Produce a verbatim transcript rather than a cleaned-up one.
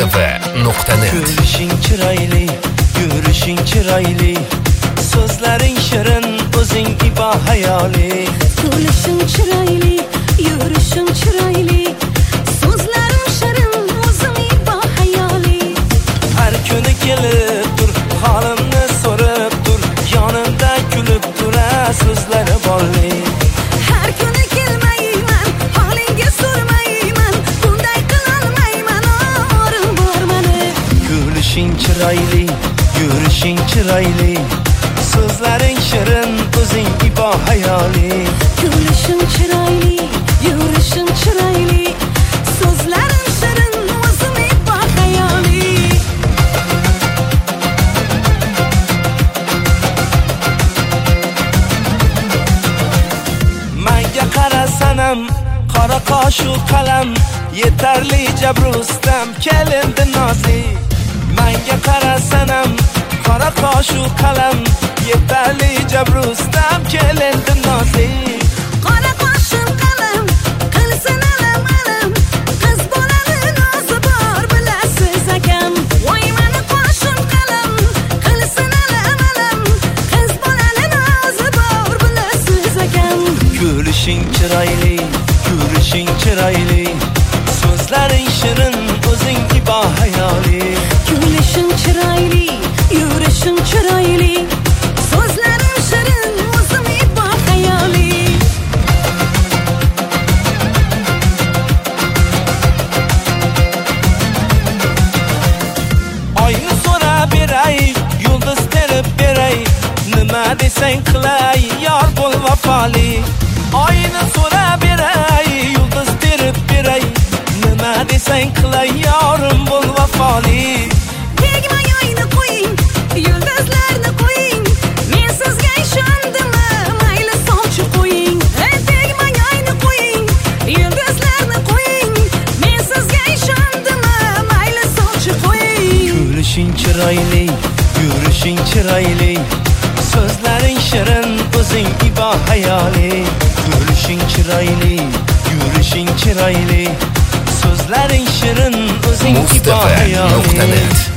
mustafa nuqta net. Ko'rishing chiroyli, yurishing chiroyli, so'zlaring shirin, o'zing ibo hayoli. Ko'rishing chiroyli, yurishing chiroyli, so'zlaring shirin, o'zing ibo hayoli. Har kuni kelib tur, holimni so'rab tur, yonimda kulib tura, so'zlari borli. Har kuni kelmayman, holingga so'rmayman, bunday qilolmayman, orim bor mani. Ko'rishing chiroyli, yurishing chiroyli, so'zlaring shirin, o'zing ibo hayoli. Ko'rishing chiroyli, yurishing chiroyli, so'zlaring shirin, o'zing ibo hayoli. Menga qarasanam, qora qoshu qalam, yetarli jabrustam, kelindi nozli. Menga qarasanam, qora qoshu qalam, yetarli jabrustam, kelindi nozli. Qora qoshim qalam, qilsin alam alam, qiz bolani nozi bor bilasiz akam. Voy mani qoshim qalam, qilsin alam alam, qiz bolani nozi bor bilasiz akam. Ko'rishing chiroyli, yurishing chiroyli, so'zlaring shirin, o'zing ibo hayoli. Ko'rishing chiroyli, yurishing chiroyli, so'zlaring shirin, o'zing ibo hayoli. Oyni so'rab beray, yulduz terib beray, nima desang qilay, yor bo'l vafoli. Oyni so'rab beray, yulduz terib beray, nima desang qilay, yorim bo'l vafoli. Tegmay oyni qo'ying, yulduzlarni qo'ying, men sizga ishondim, mayli sovchi qo'ying. Tegmay oyni qo'ying, yulduzlarni qo'ying, men sizga ishondim, mayli sovchi qo'ying. Ko'rishing chiroyli, yurishing chiroyli, so'zlaring shirin, o'zing ibo hayoli. Ko'rishing chiroyli, yurishing chiroyli, so'zlaring shirin, o'zing ibo mustafa nuqta hayoli. net.